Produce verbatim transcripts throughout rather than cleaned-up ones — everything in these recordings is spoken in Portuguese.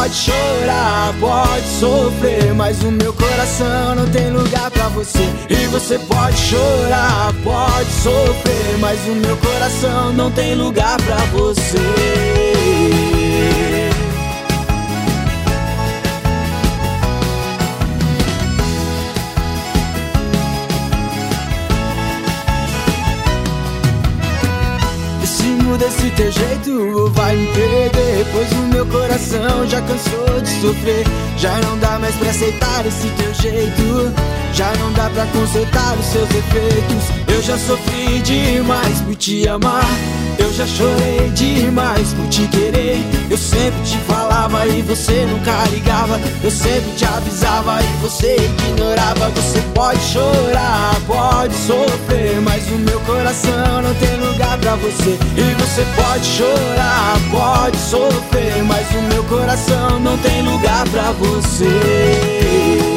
pode chorar, pode sofrer, mas o meu coração não tem lugar pra você. E você pode chorar, pode sofrer, mas o meu coração não tem lugar pra você. Desse teu jeito vai me perder, pois o meu coração já cansou de sofrer. Já não dá mais pra aceitar esse teu jeito, já não dá pra consertar os seus defeitos. Eu já sofri demais por te amar, eu já chorei demais por te querer. Eu sempre te falava e você nunca ligava, eu sempre te avisava e você ignorava. Você pode chorar, pode sofrer, mas o meu coração não tem lugar pra você. E você pode chorar, pode sofrer, mas o meu coração não tem lugar pra você.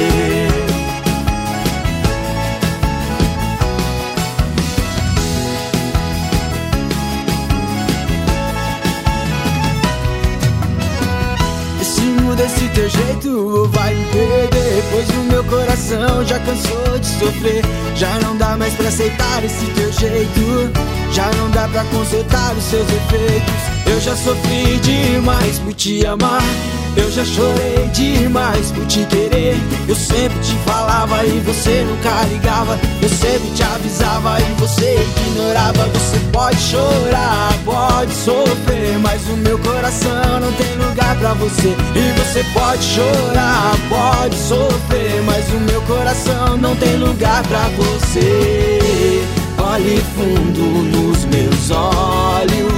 Desse teu jeito vai me perder, pois o meu coração já cansou de sofrer. Já não dá mais pra aceitar esse teu jeito, já não dá pra consertar os seus efeitos. Eu já sofri demais por te amar, eu já chorei demais por te querer. Eu sempre te falava e você nunca ligava, eu sempre te avisava e você ignorava. Você pode chorar, pode sofrer, mas o meu coração não tem lugar pra você. E você pode chorar, pode sofrer, mas o meu coração não tem lugar pra você. Olhe fundo nos meus olhos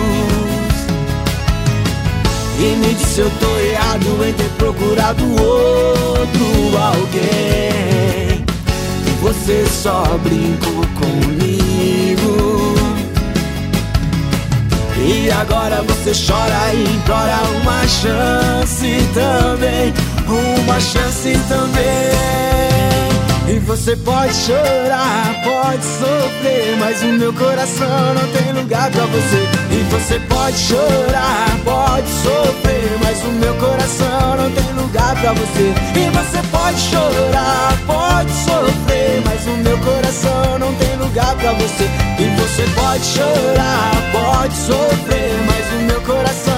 e me diz se eu tô errado em ter procurado outro alguém. Você só brincou comigo e agora você chora e implora uma chance também, uma chance também. E você pode chorar, pode sofrer, mas o meu coração não tem lugar pra você. E você pode chorar, pode sofrer, mas o meu coração não tem lugar pra você. E você pode chorar, pode sofrer, mas o meu coração não tem lugar pra você. E você pode chorar, pode sofrer, mas o meu coração